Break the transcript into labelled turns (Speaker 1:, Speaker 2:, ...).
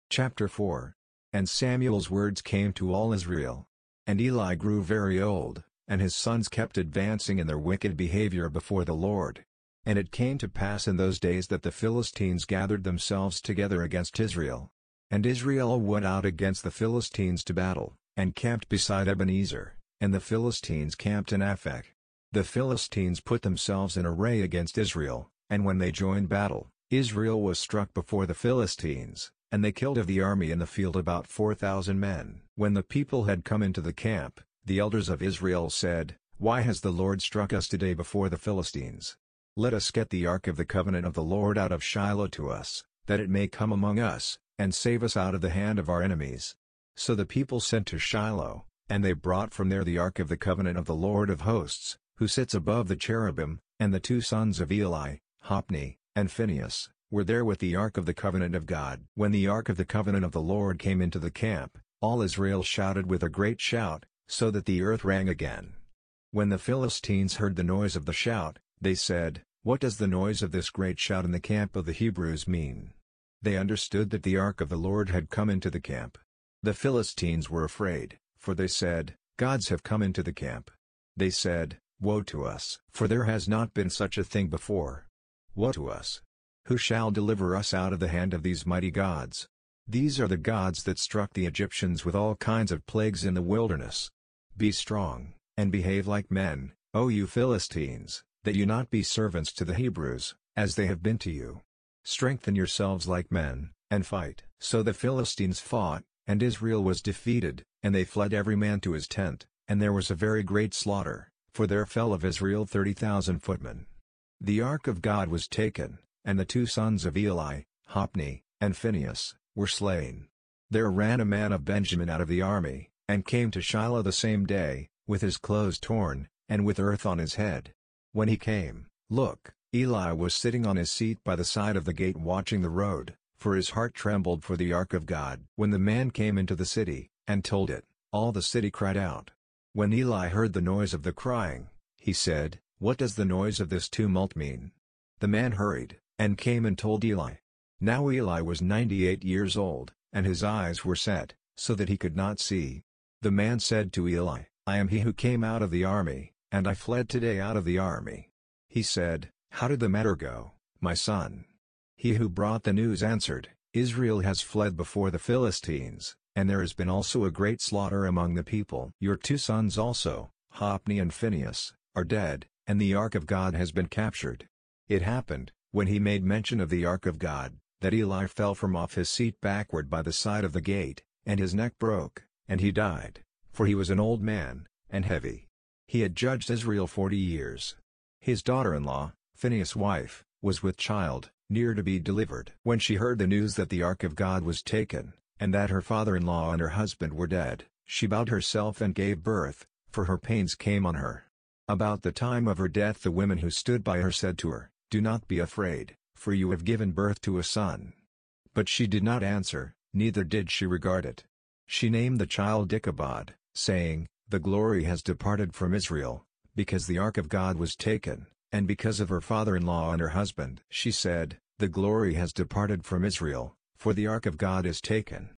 Speaker 1: Chapter 4. And Samuel's words came to all Israel. And Eli grew very old, and his sons kept advancing in their wicked behavior before the Lord. And it came to pass in those days that the Philistines gathered themselves together against Israel. And Israel went out against the Philistines to battle, and camped beside Ebenezer, and the Philistines camped in Aphek. The Philistines put themselves in array against Israel, and when they joined battle, Israel was struck before the Philistines, and they killed of the army in the field about 4,000 men. When the people had come into the camp, the elders of Israel said, "Why has the Lord struck us today before the Philistines? Let us get the ark of the covenant of the Lord out of Shiloh to us, that it may come among us, and save us out of the hand of our enemies." So the people sent to Shiloh, and they brought from there the ark of the covenant of the Lord of hosts, who sits above the cherubim, and the two sons of Eli, Hophni, and Phinehas, were there with the ark of the covenant of God. When the ark of the covenant of the Lord came into the camp, all Israel shouted with a great shout, so that the earth rang again. When the Philistines heard the noise of the shout, they said, "What does the noise of this great shout in the camp of the Hebrews mean?" They understood that the ark of the Lord had come into the camp. The Philistines were afraid, for they said, "Gods have come into the camp." They said, "Woe to us! For there has not been such a thing before. Woe to us! Who shall deliver us out of the hand of these mighty gods? These are the gods that struck the Egyptians with all kinds of plagues in the wilderness. Be strong, and behave like men, O you Philistines, that you not be servants to the Hebrews, as they have been to you. Strengthen yourselves like men, and fight." So the Philistines fought, and Israel was defeated, and they fled every man to his tent, and there was a very great slaughter, for there fell of Israel 30,000 footmen. The ark of God was taken, and the two sons of Eli, Hophni, and Phinehas, were slain. There ran a man of Benjamin out of the army, and came to Shiloh the same day, with his clothes torn, and with earth on his head. When he came, look, Eli was sitting on his seat by the side of the gate watching the road, for his heart trembled for the ark of God. When the man came into the city, and told it, all the city cried out. When Eli heard the noise of the crying, he said, "What does the noise of this tumult mean?" The man hurried, and came and told Eli. Now Eli was 98 years old, and his eyes were set, so that he could not see. The man said to Eli, "I am he who came out of the army, and I fled today out of the army." He said, "How did the matter go, my son?" He who brought the news answered, "Israel has fled before the Philistines, and there has been also a great slaughter among the people. Your two sons also, Hophni and Phinehas, are dead, and the ark of God has been captured." It happened, when he made mention of the ark of God, that Eli fell from off his seat backward by the side of the gate, and his neck broke, and he died, for he was an old man, and heavy. He had judged Israel 40 years. His daughter-in-law, Phinehas' wife, was with child, near to be delivered. When she heard the news that the ark of God was taken, and that her father-in-law and her husband were dead, she bowed herself and gave birth, for her pains came on her. About the time of her death the women who stood by her said to her, "Do not be afraid, for you have given birth to a son." But she did not answer, neither did she regard it. She named the child Ichabod, saying, "The glory has departed from Israel, because the ark of God was taken," and because of her father-in-law and her husband. She said, "The glory has departed from Israel, for the ark of God is taken."